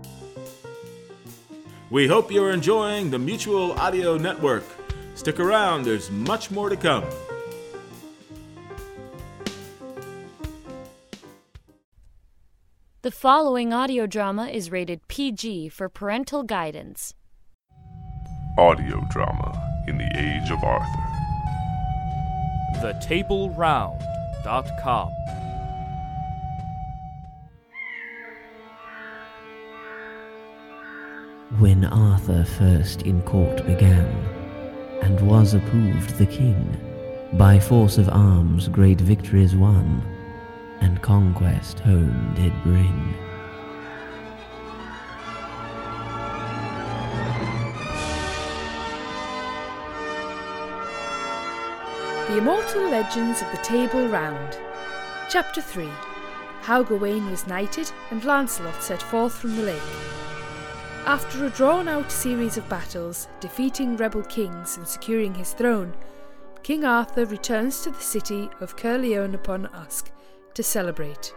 We hope you're enjoying the Mutual Audio Network. Stick around, there's much more to come. The following audio drama is rated PG for parental guidance. Audio drama in the Age of Arthur. TheTableRound.com. When Arthur first in court began, and was approved the king, by force of arms great victories won, and conquest home did bring. The Immortal Legends of the Table Round. Chapter 3. How Gawain was knighted and Lancelot set forth from the lake. After a drawn-out series of battles, defeating rebel kings and securing his throne, King Arthur returns to the city of Caerleon upon Usk to celebrate.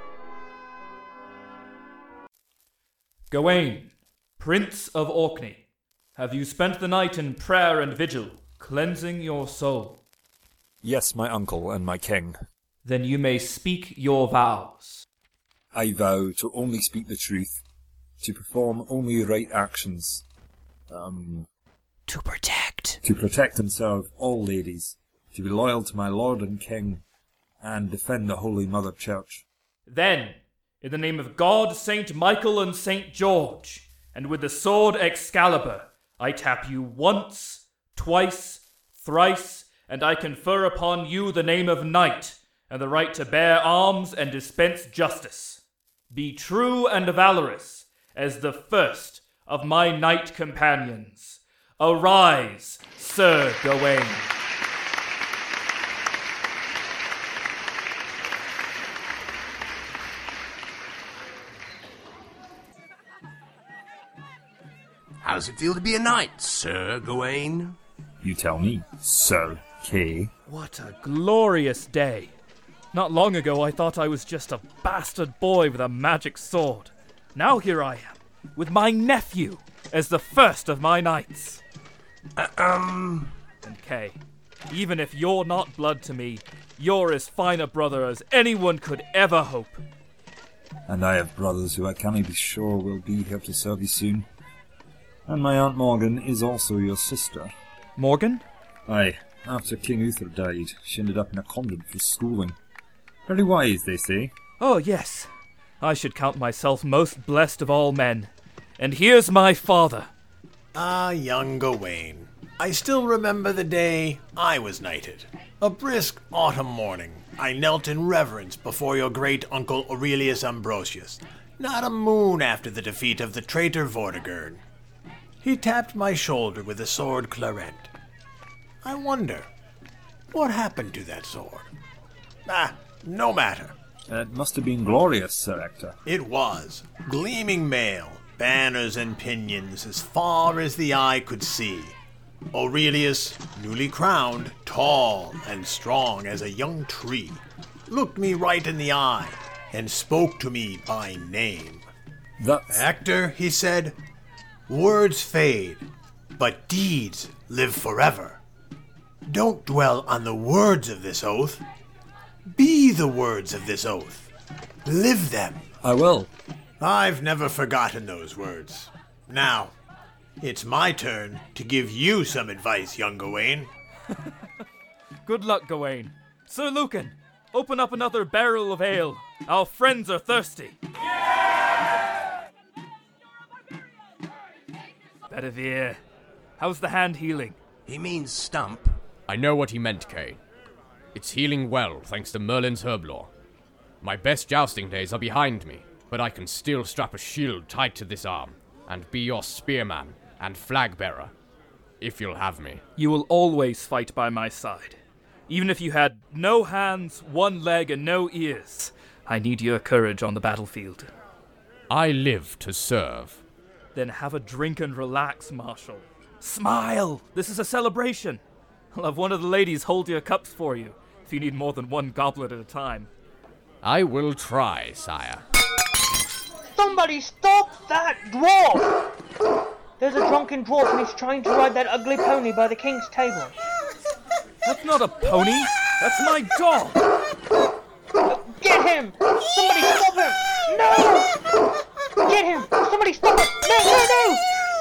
Gawain, Prince of Orkney, have you spent the night in prayer and vigil, cleansing your soul? Yes, my uncle and my king. Then you may speak your vows. I vow to only speak the truth, to perform only right actions, To protect. to protect and serve all ladies, to be loyal to my lord and king, and defend the Holy Mother Church. Then, in the name of God, Saint Michael and Saint George, and with the sword Excalibur, I tap you once, twice, thrice, and I confer upon you the name of knight, and the right to bear arms and dispense justice. Be true and valorous, as the first of my knight companions. Arise, Sir Gawain. How does it feel to be a knight, Sir Gawain? You tell me, Sir Kay. What a glorious day. Not long ago I thought I was just a bastard boy with a magic sword. Now here I am, with my nephew as the first of my knights. And Kay, even if you're not blood to me, you're as fine a brother as anyone could ever hope. And I have brothers who I cannot be sure will be here to serve you soon. And my Aunt Morgan is also your sister. Morgan? Aye, after King Uther died, she ended up in a convent for schooling. Very wise, they say. Oh, yes. I should count myself most blessed of all men. And here's my father. Ah, young Gawain. I still remember the day I was knighted. A brisk autumn morning, I knelt in reverence before your great uncle Aurelius Ambrosius, not a moon after the defeat of the traitor Vortigern. He tapped my shoulder with a sword claret. I wonder, what happened to that sword? No matter. It must have been glorious, Sir Ector. It was. Gleaming mail, banners and pinions as far as the eye could see. Aurelius, newly crowned, tall and strong as a young tree, looked me right in the eye and spoke to me by name. Ector, he said, words fade, but deeds live forever. Don't dwell on the words of this oath. Be the words of this oath. Live them. I will. I've never forgotten those words. Now, it's my turn to give you some advice, young Gawain. Good luck, Gawain. Sir Lucan, open up another barrel of ale. Our friends are thirsty. Bedivere, how's the hand healing? He means stump. I know what he meant, Kay. It's healing well, thanks to Merlin's herb lore. My best jousting days are behind me, but I can still strap a shield tight to this arm, and be your spearman and flag bearer, if you'll have me. You will always fight by my side. Even if you had no hands, one leg, and no ears, I need your courage on the battlefield. I live to serve. Then have a drink and relax, Marshal. Smile! This is a celebration. I'll have one of the ladies hold your cups for you, if you need more than one goblet at a time. I will try, sire. Somebody stop that dwarf! There's a drunken dwarf and he's trying to ride that ugly pony by the king's table. That's not a pony. That's my dog. Get him! Somebody stop him! No! Get him! Somebody stop him! No!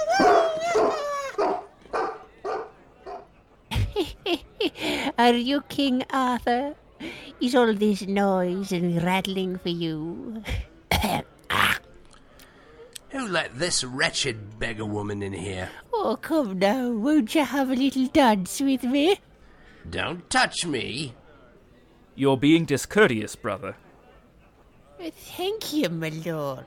Are you King Arthur? Is all this noise and rattling for you? Who let this wretched beggar woman in here? Oh, come now, won't you have a little dance with me? Don't touch me. You're being discourteous, brother. Thank you, my lord.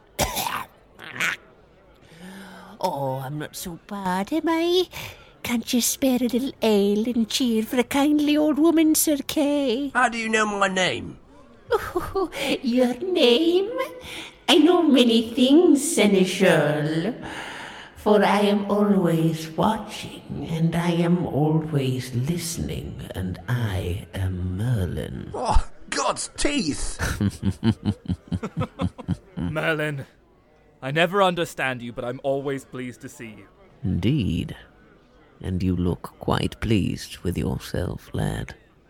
Oh, I'm not so bad, am I? Can't you spare a little ale and cheer for a kindly old woman, Sir Kay? How do you know my name? Oh, your name? I know many things, Seneschal. For I am always watching, and I am always listening, and I am Merlin. Oh, God's teeth! Merlin, I never understand you, but I'm always pleased to see you. Indeed. And you look quite pleased with yourself, lad.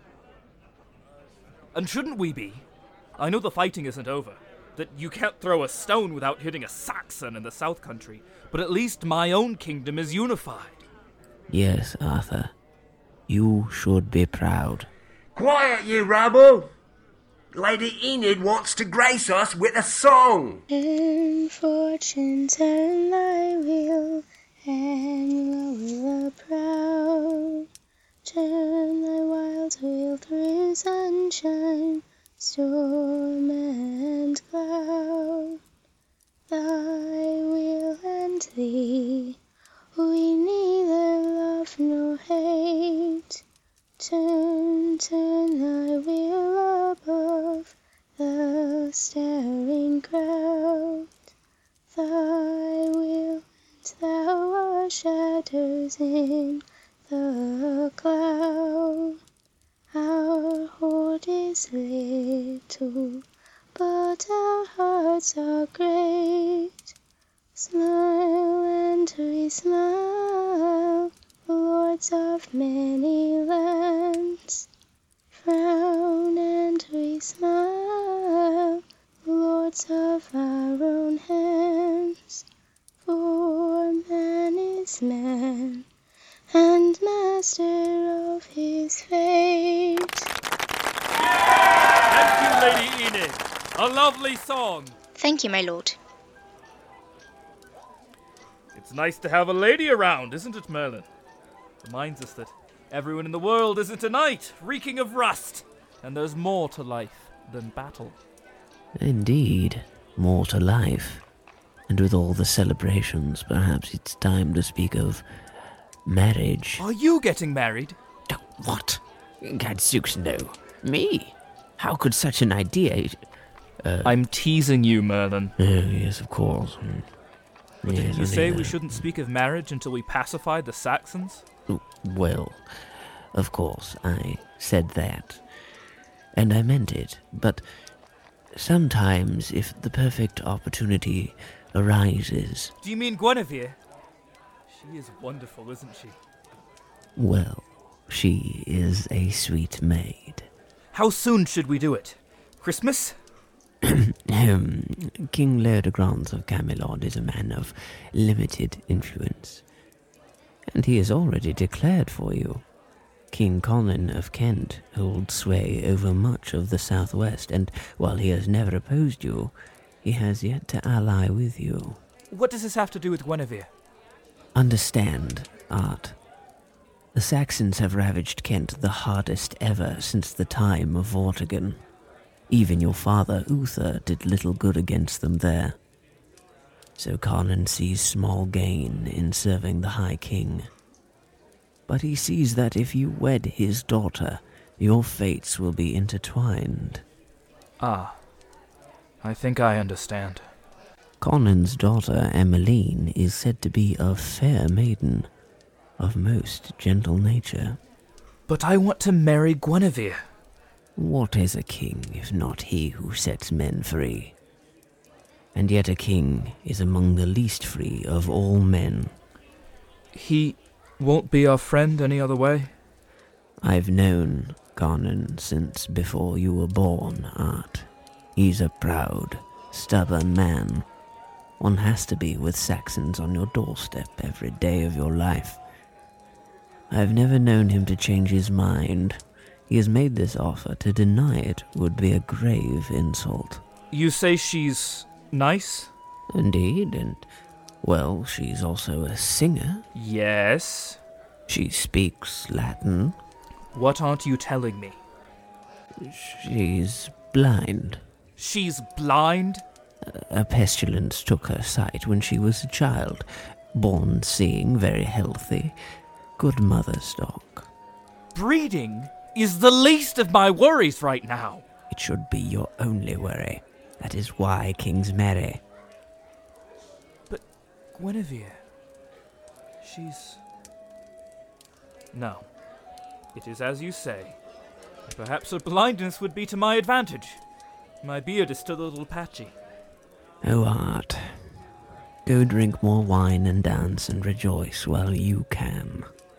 And shouldn't we be? I know the fighting isn't over, that you can't throw a stone without hitting a Saxon in the South Country, but at least my own kingdom is unified. Yes, Arthur. You should be proud. Quiet, you rabble! Lady Enid wants to grace us with a song. Turn, fortune, turn thy wheel, and will proud. Turn thy wild wheel through sunshine, storm and cloud. Thy will and thee, we neither love nor hate. Turn, turn thy wheel above the staring crowd. Thy will and thou are shadows in the cloud. Our hoard is little, but our hearts are great. Smile and we smile, lords of many lands. Frown and we smile, lords of our own hands. For man is man, and master of his fate. Thank you, Lady Enid. A lovely song. Thank you, my lord. It's nice to have a lady around, isn't it, Merlin? Reminds us that everyone in the world isn't a knight, reeking of rust, and there's more to life than battle. Indeed, more to life. And with all the celebrations, perhaps it's time to speak of marriage. Are you getting married? Oh, what? Gadzooks, no. Me? How could such an idea... I'm teasing you, Merlin. Oh, yes, of course. But Yes, didn't you I say know. we shouldn't speak of marriage until we pacify the Saxons? Well, of course, I said that. And I meant it, but sometimes if the perfect opportunity arises... Do you mean Guinevere? She is wonderful, isn't she? Well, she is a sweet maid. How soon should we do it? Christmas? King Leodegrance of Camelot is a man of limited influence, and he has already declared for you. King Colin of Kent holds sway over much of the southwest, and while he has never opposed you, he has yet to ally with you. What does this have to do with Guinevere? Understand, Art. The Saxons have ravaged Kent the hardest ever since the time of Vortigern. Even your father, Uther, did little good against them there. So Colin sees small gain in serving the High King. But he sees that if you wed his daughter, your fates will be intertwined. Ah, I think I understand. Colin's daughter, Emmeline, is said to be a fair maiden, of most gentle nature. But I want to marry Guinevere. What is a king if not he who sets men free? and yet a king is among the least free of all men. He won't be our friend any other way? I've known Garnon since before you were born, Art. He's a proud, stubborn man. One has to be with Saxons on your doorstep every day of your life. I've never known him to change his mind. He has made this offer. To deny it would be a grave insult. You say she's nice? Indeed, and, well, she's also a singer. Yes. She speaks Latin. What aren't you telling me? She's blind. She's blind? A pestilence took her sight when she was a child. Born seeing, very healthy. Good mother stock. Breeding is the least of my worries right now. It should be your only worry. That is why kings marry. But Guinevere, she's... No, it is as you say. Perhaps her blindness would be to my advantage. My beard is still a little patchy. Oh, Art. Go drink more wine and dance and rejoice while you can.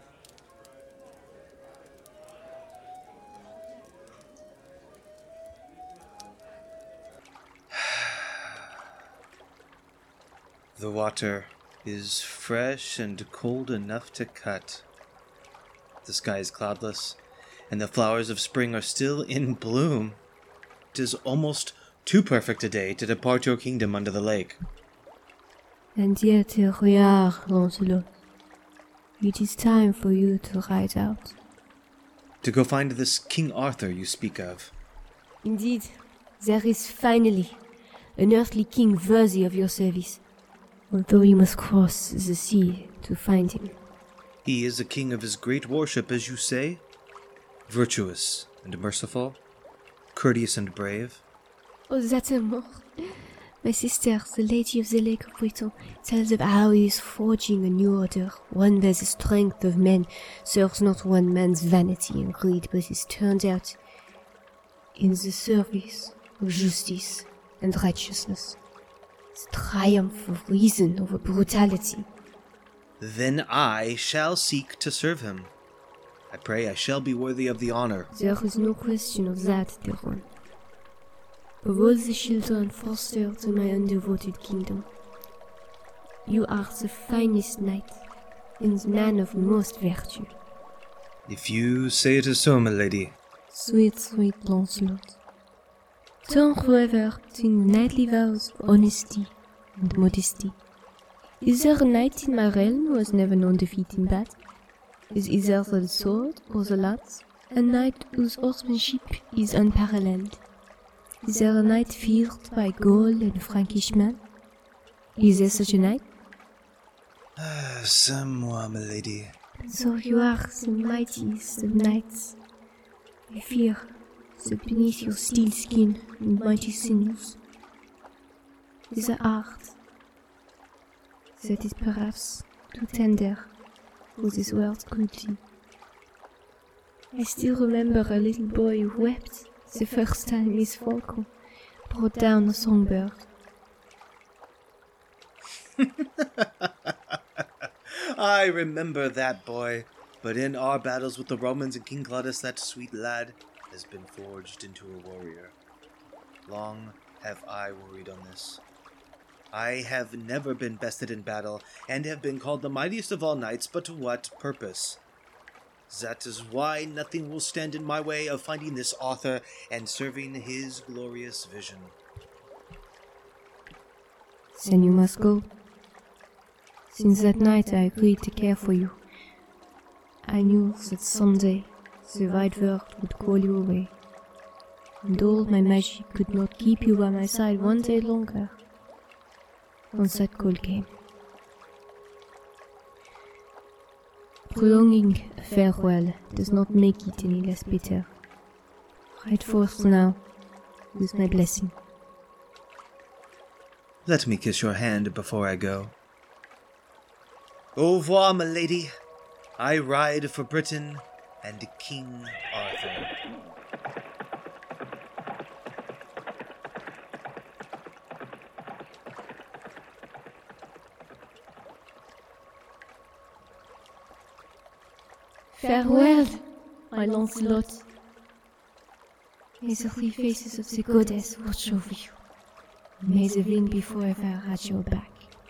The water is fresh and cold enough to cut. The sky is cloudless, and the flowers of spring are still in bloom. It is almost too perfect a day to depart your kingdom under the lake. And yet here we are, Lancelot. It is time for you to ride out. To go find this King Arthur you speak of. Indeed, there is finally an earthly king worthy of your service. Although you must cross the sea to find him. He is a king of his great worship, as you say? Virtuous and merciful, courteous and brave. Oh, that's a more. My sister, the Lady of the Lake of Britain, tells of how he is forging a new order, one where the strength of men serves not one man's vanity and greed, but is turned out in the service of justice and righteousness. The triumph of reason over brutality. Then I shall seek to serve him. I pray I shall be worthy of the honor. There is no question of that, Deron. Of all the children fostered to my undevoted kingdom, you are the finest knight, and the man of most virtue. If you say it is so, my lady. Sweet, sweet Lancelot. Turn, however, between the knightly vows of honesty and modesty. Is there a knight in my realm who has never known defeat in battle? Is either the sword or the lance a knight whose horsemanship is unparalleled? Is there a knight feared by Gaul and Frankish men? Is there such a knight? Some-moi, my lady. So you are the mightiest of knights. I fear that beneath your steel skin and mighty sinews is a heart that is perhaps too tender for this world's cruelty. I still remember a little boy who wept the first time his falcon brought down a songbird. I remember that boy, but in our battles with the Romans and King Claudius, that sweet lad has been forged into a warrior. Long have I worried on this. I have never been bested in battle, and have been called the mightiest of all knights, but to what purpose? That is why nothing will stand in my way of finding this author and serving his glorious vision. Then you must go. Since that night I agreed to care for you. I knew that someday the wide world would call you away, and all my magic could not keep you by my side one day longer. Once that call came. Prolonging a farewell does not make it any less bitter. Ride forth now, with my blessing. Let me kiss your hand before I go. Au revoir, my lady. I ride for Britain and King Arthur. Farewell, my Lancelot. May the three faces of the goddess watch over you. May the wind be forever at your back.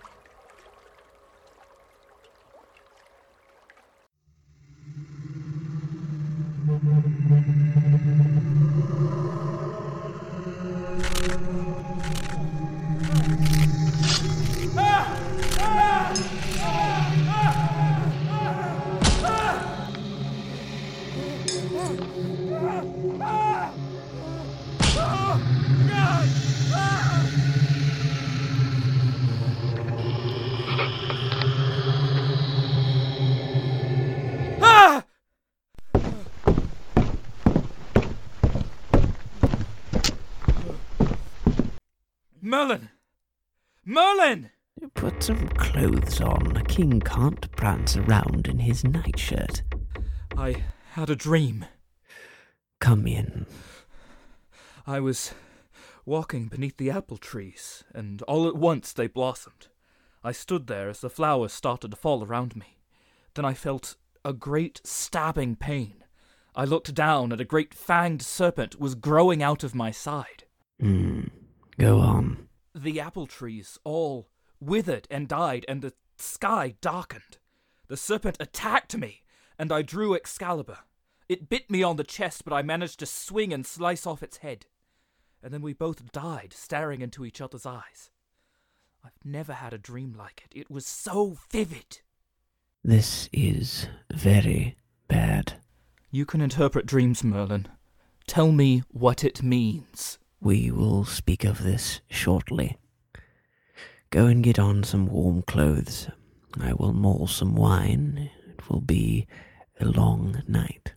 Merlin! Merlin! Put some clothes on. A king can't prance around in his nightshirt. I had a dream. Come in. I was walking beneath the apple trees, and all at once they blossomed. I stood there as the flowers started to fall around me. Then I felt a great stabbing pain. I looked down, and a great fanged serpent was growing out of my side. Go on. The apple trees all withered and died, and the sky darkened. The serpent attacked me, and I drew Excalibur. It bit me on the chest, but I managed to swing and slice off its head. And then we both died, staring into each other's eyes. I've never had a dream like it. It was so vivid. This is very bad. You can interpret dreams, Merlin. Tell me what it means. We will speak of this shortly. Go and get on some warm clothes. I will mull some wine. It will be a long night.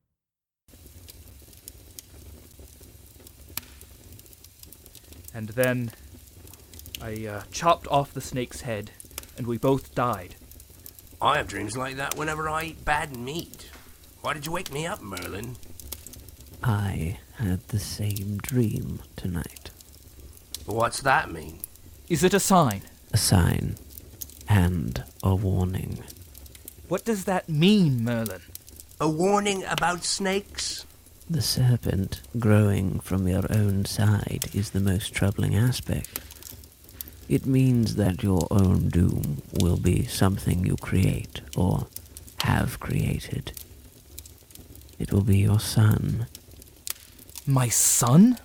And then I chopped off the snake's head, and we both died. I have dreams like that whenever I eat bad meat. Why did you wake me up, Merlin? I had the same dream tonight. What's that mean? Is it a sign? A sign and a warning. What does that mean, Merlin? A warning about snakes? The serpent growing from your own side is the most troubling aspect. It means that your own doom will be something you create or have created. It will be your son. My son?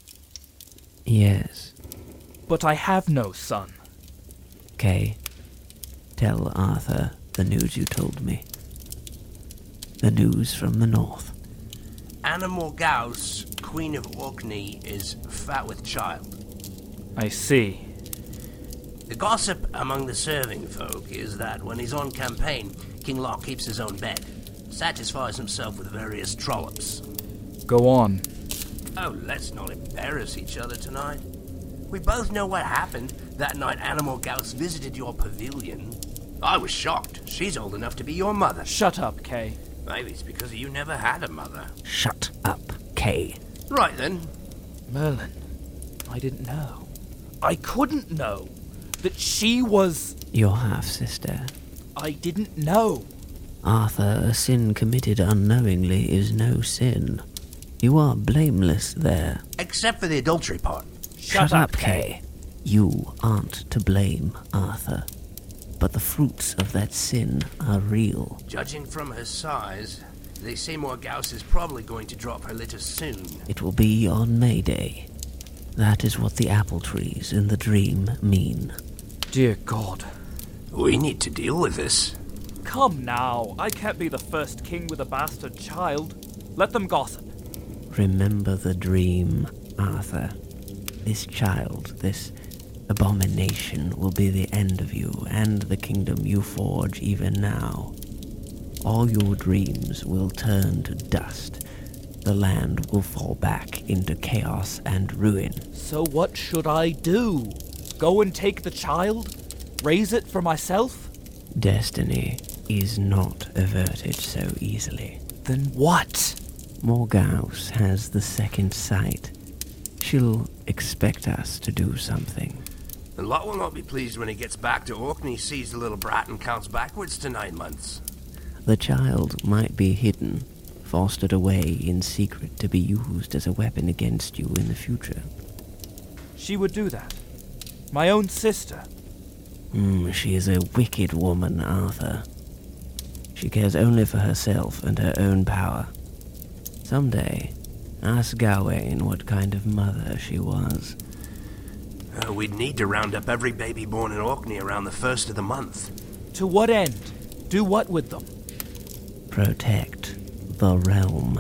Yes. But I have no son. Kay, tell Arthur the news you told me. The news from the north. Anna Morgause, Queen of Orkney, is fat with child. I see. The gossip among the serving folk is that when he's on campaign, King Lot keeps his own bed, satisfies himself with various trollops. Go on. Oh, let's not embarrass each other tonight. We both know what happened that night Anna Morgause visited your pavilion. I was shocked. She's old enough to be your mother. Shut up, Kay. Maybe it's because you never had a mother. Shut up, Kay. Right then. Merlin, I didn't know. I couldn't know that she was... your half-sister. I didn't know. Arthur, a sin committed unknowingly is no sin. You are blameless there. Except for the adultery part. Shut up, Kay. You aren't to blame, Arthur. But the fruits of that sin are real. Judging from her size, they say Morgause is probably going to drop her litter soon. It will be on May Day. That is what the apple trees in the dream mean. Dear God. We need to deal with this. Come now. I can't be the first king with a bastard child. Let them gossip. Remember the dream, Arthur. This child, this abomination, will be the end of you and the kingdom you forge even now. All your dreams will turn to dust. The land will fall back into chaos and ruin. So what should I do? Go and take the child? Raise it for myself? Destiny is not averted so easily. Then what? Morgause has the second sight. She'll expect us to do something. The Lot will not be pleased when he gets back to Orkney, sees the little brat and counts backwards to 9 months. The child might be hidden, fostered away in secret to be used as a weapon against you in the future. She would do that. My own sister. She is a wicked woman, Arthur. She cares only for herself and her own power. Someday, ask Gawain what kind of mother she was. We'd need to round up every baby born in Orkney around the 1st of the month. To what end? Do what with them? Protect the realm.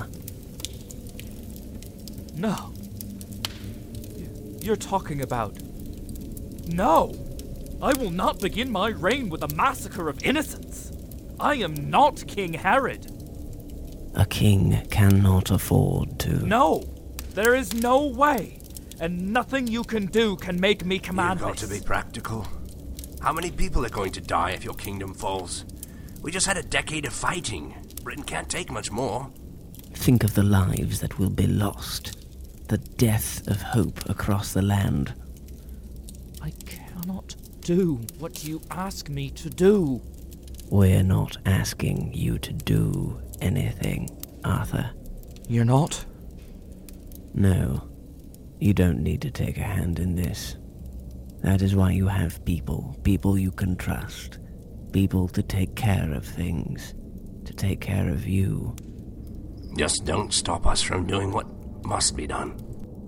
No. You're talking about... No! I will not begin my reign with a massacre of innocents. I am not King Herod. A king cannot afford to. No! There is no way. And nothing you can do can make me command You've got to be practical. How many people are going to die if your kingdom falls? We just had a decade of fighting. Britain can't take much more. Think of the lives that will be lost. The death of hope across the land. I cannot do what you ask me to do. We're not asking you to do anything, Arthur. You're not? No. You don't need to take a hand in this. That is why you have people you can trust, people to take care of things, to take care of you. Just don't stop us from doing what must be done.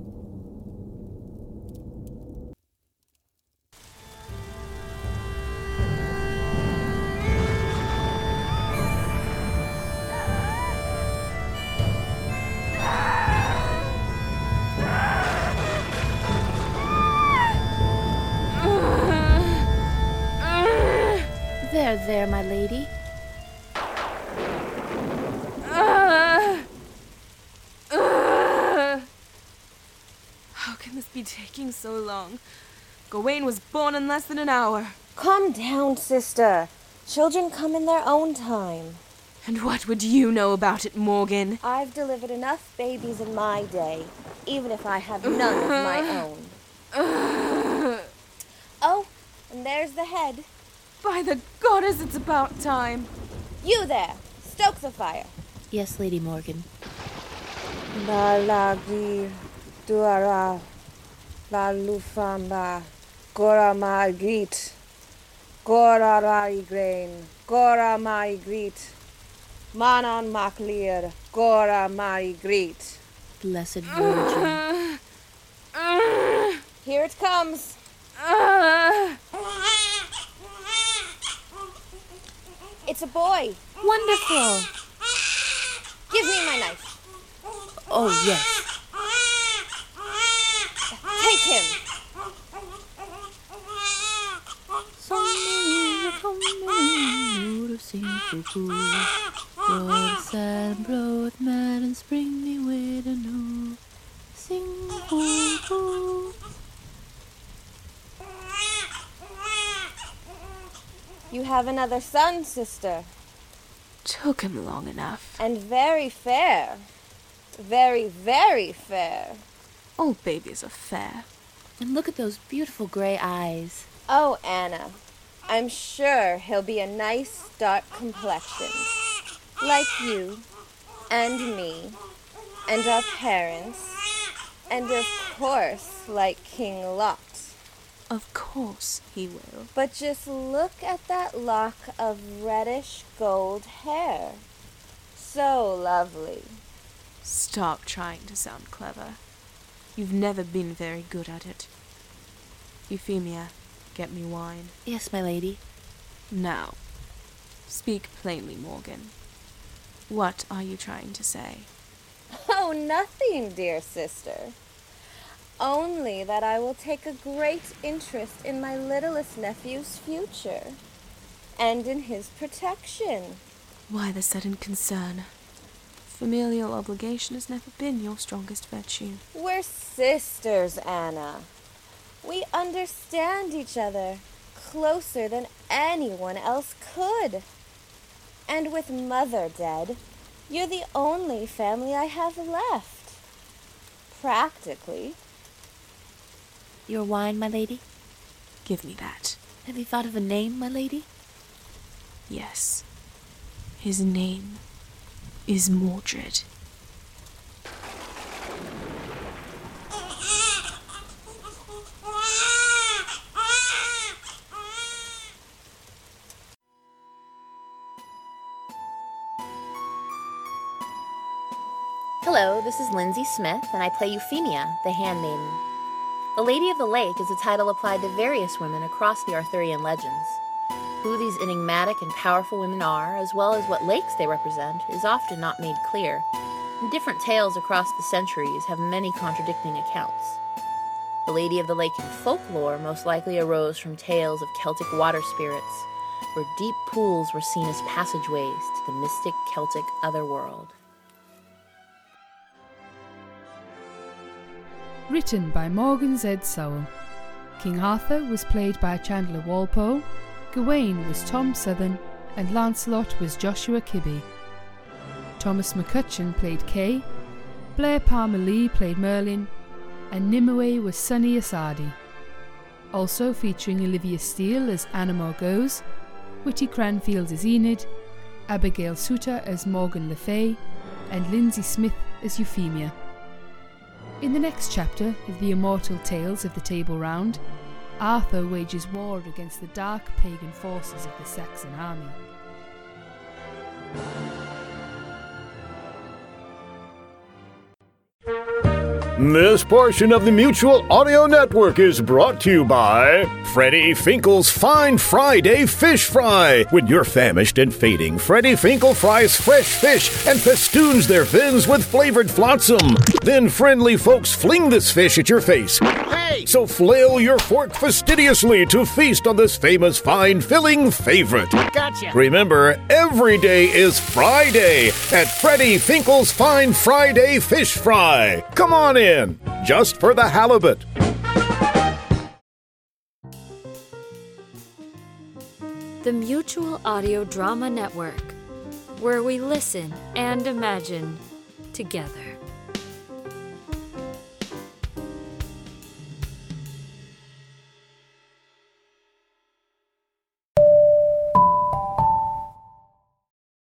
There, my lady. How can this be taking so long? Gawain was born in less than an hour. Calm down, sister. Children come in their own time. And what would you know about it, Morgan? I've delivered enough babies in my day, even if I have none of my own. Oh, and there's the head. By the goddess, it's about time. You there! Stoke the fire. Yes, Lady Morgan. Balagi Duara La Lufamba Gora Margit Gora Raigrain Gora Margrit Manon Maclear Gora Margrit. Blessed Virgin. Here it comes. It's a boy. Wonderful. Give me my knife. Oh, yes. Take him. Sad broad man and spring me with a no. Sing hoo. You have another son, sister. Took him long enough. And very fair. Very, very fair. All babies are fair. And look at those beautiful gray eyes. Oh, Anna. I'm sure he'll be a nice, dark complexion. Like you, and me, and our parents, and of course, like King Lot. Of course he will. But just look at that lock of reddish gold hair. So lovely. Stop trying to sound clever. You've never been very good at it. Euphemia, get me wine. Yes, my lady. Now, speak plainly, Morgan. What are you trying to say? Oh, nothing, dear sister. Only that I will take a great interest in my littlest nephew's future, and in his protection. Why the sudden concern? Familial obligation has never been your strongest virtue. We're sisters, Anna. We understand each other closer than anyone else could. And with Mother dead, you're the only family I have left. Practically. Your wine, my lady? Give me that. Have you thought of a name, my lady? Yes. His name is Mordred. Hello, this is Lindsay Smith, and I play Euphemia, the Handmaiden. The Lady of the Lake is a title applied to various women across the Arthurian legends. Who these enigmatic and powerful women are, as well as what lakes they represent, is often not made clear, and different tales across the centuries have many contradicting accounts. The Lady of the Lake in folklore most likely arose from tales of Celtic water spirits, where deep pools were seen as passageways to the mystic Celtic otherworld. Written by Morgan Z. Sowell. King Arthur was played by Chandler Walpole, Gawain was Tom Southern, and Lancelot was Joshua Kibbe. Thomas McCutcheon played Kay, Blair Palmer Lee played Merlin, and Nimue was Sunny Asadi. Also featuring Olivia Steele as Anna Morgause, Whitty Cranfield as Enid, Abigail Suter as Morgan Le Fay, and Lindsay Smith as Euphemia. In the next chapter of the immortal tales of the Table Round, Arthur wages war against the dark pagan forces of the Saxon army. This portion of the Mutual Audio Network is brought to you by Freddie Finkel's Fine Friday Fish Fry. When you're famished and fading, Freddie Finkel fries fresh fish and festoons their fins with flavored flotsam. Then friendly folks fling this fish at your face. Hey! So flail your fork fastidiously to feast on this famous fine filling favorite. Gotcha! Remember, every day is Friday at Freddie Finkel's Fine Friday Fish Fry. Come on in, just for the halibut. The Mutual Audio Drama Network, where we listen and imagine together.